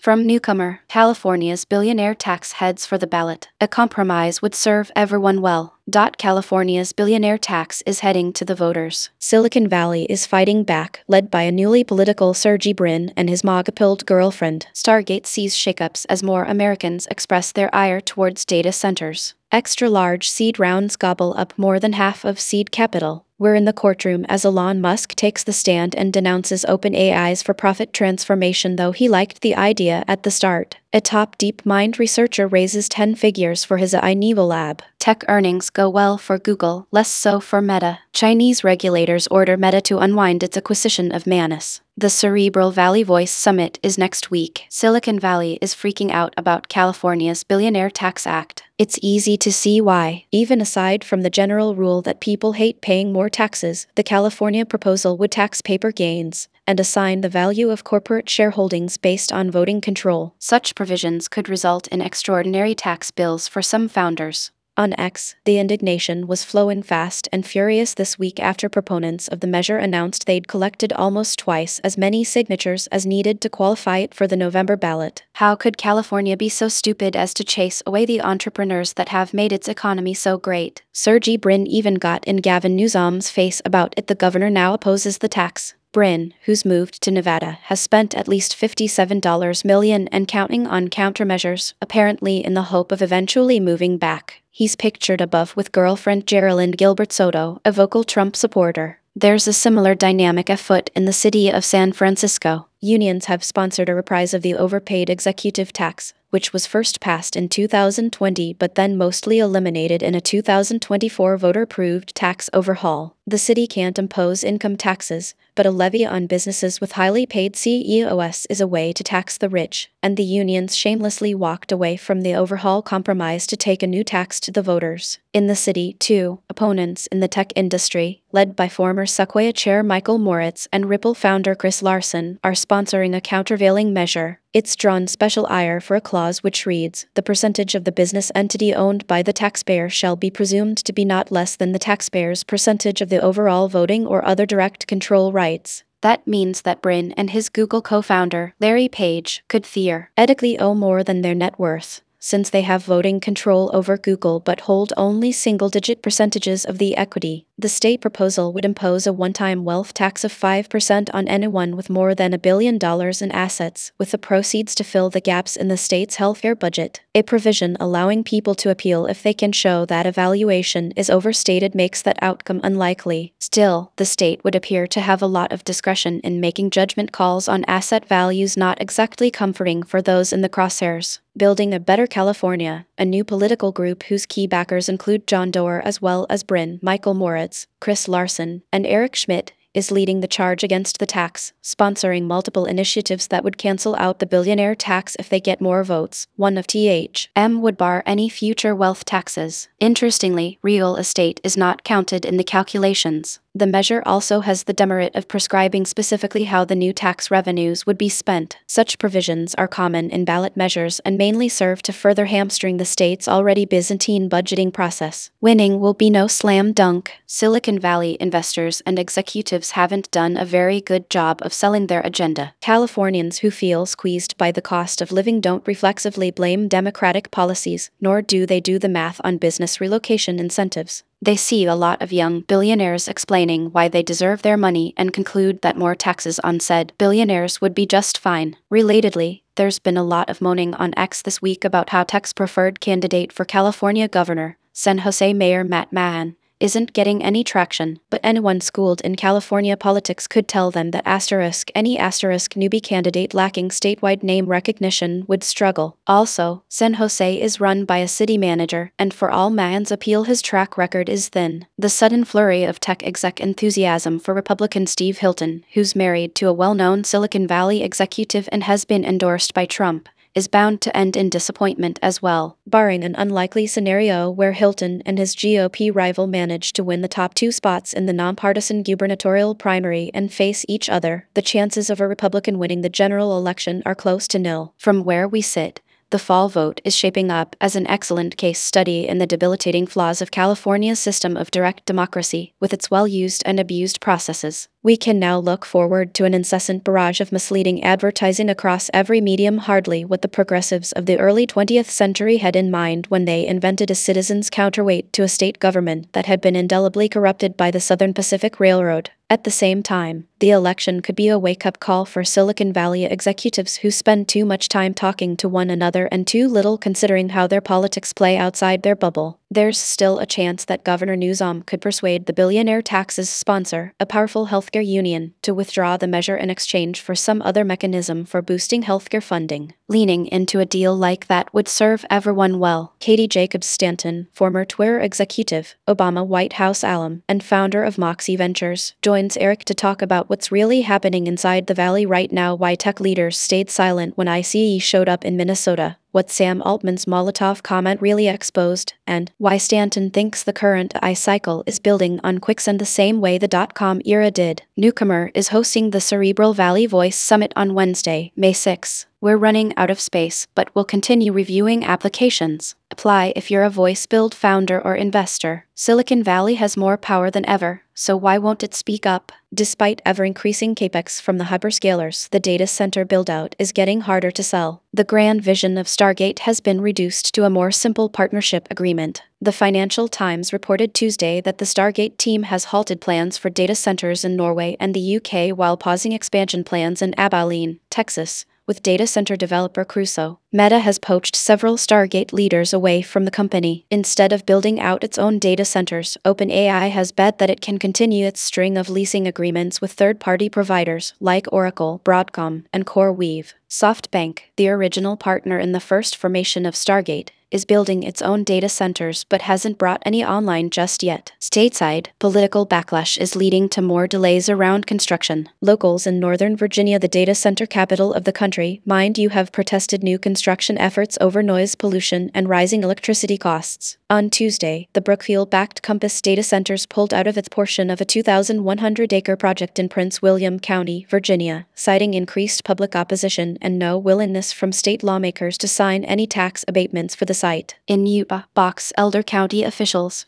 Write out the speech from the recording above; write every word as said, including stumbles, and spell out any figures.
From newcomer, California's billionaire tax heads for the ballot. A compromise would serve everyone well. California's billionaire tax is heading to the voters. Silicon Valley is fighting back, led by a newly political Sergey Brin and his MAGA-pilled girlfriend. Stargate sees shakeups as more Americans express their ire towards data centers. Extra-large seed rounds gobble up more than half of seed capital. We're in the courtroom as Elon Musk takes the stand and denounces OpenAI's for-profit transformation, though he liked the idea at the start. A top DeepMind researcher raises ten figures for his A I Nevo lab. Tech earnings go well for Google, less so for Meta. Chinese regulators order Meta to unwind its acquisition of Manus. The Cerebral Valley Voice Summit is next week. Silicon Valley is freaking out about California's Billionaire Tax Act. It's easy to see why. Even aside from the general rule that people hate paying more taxes, the California proposal would tax paper gains and assign the value of corporate shareholdings based on voting control. Such provisions could result in extraordinary tax bills for some founders. On X, the indignation was flowing fast and furious this week after proponents of the measure announced they'd collected almost twice as many signatures as needed to qualify it for the November ballot. How could California be so stupid as to chase away the entrepreneurs that have made its economy so great? Sergey Brin even got in Gavin Newsom's face about it. The governor now opposes the tax. Brin, who's moved to Nevada, has spent at least fifty-seven million dollars and counting on countermeasures, apparently in the hope of eventually moving back. He's pictured above with girlfriend Geraldine Gilbert Soto, a vocal Trump supporter. There's a similar dynamic afoot in the city of San Francisco. Unions have sponsored a reprise of the overpaid executive tax, which was first passed in two thousand twenty but then mostly eliminated in a two thousand twenty-four voter-approved tax overhaul. The city can't impose income taxes, but a levy on businesses with highly paid C E Os is a way to tax the rich, and the unions shamelessly walked away from the overhaul compromise to take a new tax to the voters. In the city, too, opponents in the tech industry, led by former Sequoia chair Michael Moritz and Ripple founder Chris Larson, are sponsoring a countervailing measure. It's drawn special ire for a clause which reads, "The percentage of the business entity owned by the taxpayer shall be presumed to be not less than the taxpayer's percentage of the overall voting or other direct control rights." That means that Brin and his Google co-founder, Larry Page, could theoretically owe more than their net worth, since they have voting control over Google but hold only single-digit percentages of the equity. The state proposal would impose a one-time wealth tax of five percent on anyone with more than a billion dollars in assets, with the proceeds to fill the gaps in the state's healthcare budget. A provision allowing people to appeal if they can show that a valuation is overstated makes that outcome unlikely. Still, the state would appear to have a lot of discretion in making judgment calls on asset values, not exactly comforting for those in the crosshairs. Building a Better California, a new political group whose key backers include John Doerr as well as Brin, Michael Moritz, Chris Larson, and Eric Schmidt, is leading the charge against the tax, sponsoring multiple initiatives that would cancel out the billionaire tax if they get more votes. One of T H M would bar any future wealth taxes. Interestingly, real estate is not counted in the calculations. The measure also has the demerit of prescribing specifically how the new tax revenues would be spent. Such provisions are common in ballot measures and mainly serve to further hamstring the state's already Byzantine budgeting process. Winning will be no slam dunk. Silicon Valley investors and executives haven't done a very good job of selling their agenda. Californians who feel squeezed by the cost of living don't reflexively blame Democratic policies, nor do they do the math on business relocation incentives. They see a lot of young billionaires explaining why they deserve their money and conclude that more taxes on said billionaires would be just fine. Relatedly, there's been a lot of moaning on X this week about how tech's preferred candidate for California governor, San Jose Mayor Matt Mahan, isn't getting any traction, but anyone schooled in California politics could tell them that asterisk any asterisk newbie candidate lacking statewide name recognition would struggle. Also, San Jose is run by a city manager, and for all Mahan's appeal, his track record is thin. The sudden flurry of tech exec enthusiasm for Republican Steve Hilton, who's married to a well-known Silicon Valley executive and has been endorsed by Trump, is bound to end in disappointment as well. Barring an unlikely scenario where Hilton and his G O P rival manage to win the top two spots in the nonpartisan gubernatorial primary and face each other, the chances of a Republican winning the general election are close to nil. From where we sit, the fall vote is shaping up as an excellent case study in the debilitating flaws of California's system of direct democracy, with its well-used and abused processes. We can now look forward to an incessant barrage of misleading advertising across every medium, hardly what the progressives of the early twentieth century had in mind when they invented a citizen's counterweight to a state government that had been indelibly corrupted by the Southern Pacific Railroad. At the same time, the election could be a wake-up call for Silicon Valley executives who spend too much time talking to one another and too little considering how their politics play outside their bubble. There's still a chance that Governor Newsom could persuade the billionaire tax's sponsor, a powerful healthcare union, to withdraw the measure in exchange for some other mechanism for boosting healthcare funding. Leaning into a deal like that would serve everyone well. Katie Jacobs Stanton, former Twitter executive, Obama White House alum, and founder of Moxie Ventures, joins Eric to talk about what's really happening inside the Valley right now, why tech leaders stayed silent when ICE showed up in Minnesota, what Sam Altman's Molotov comment really exposed, and why Stanton thinks the current A I cycle is building on quicksand the same way the dot-com era did. Newcomer is hosting the Cerebral Valley Voice Summit on Wednesday, May sixth. We're running out of space, but we'll continue reviewing applications. Apply if you're a voice build founder or investor. Silicon Valley has more power than ever, so why won't it speak up? Despite ever-increasing capex from the hyperscalers, the data center build-out is getting harder to sell. The grand vision of Stargate has been reduced to a more simple partnership agreement. The Financial Times reported Tuesday that the Stargate team has halted plans for data centers in Norway and the U K while pausing expansion plans in Abilene, Texas, with data center developer Crusoe. Meta has poached several Stargate leaders away from the company. Instead of building out its own data centers, OpenAI has bet that it can continue its string of leasing agreements with third-party providers like Oracle, Broadcom, and CoreWeave. SoftBank, the original partner in the first formation of Stargate, is building its own data centers but hasn't brought any online just yet. Stateside, political backlash is leading to more delays around construction. Locals in Northern Virginia, the data center capital of the country, mind you, have protested new construction efforts over noise pollution and rising electricity costs. On Tuesday, the Brookfield-backed Compass Data Centers pulled out of its portion of a two thousand one hundred acre project in Prince William County, Virginia, citing increased public opposition and no willingness from state lawmakers to sign any tax abatements for the site. In Yuba, Box Elder County officials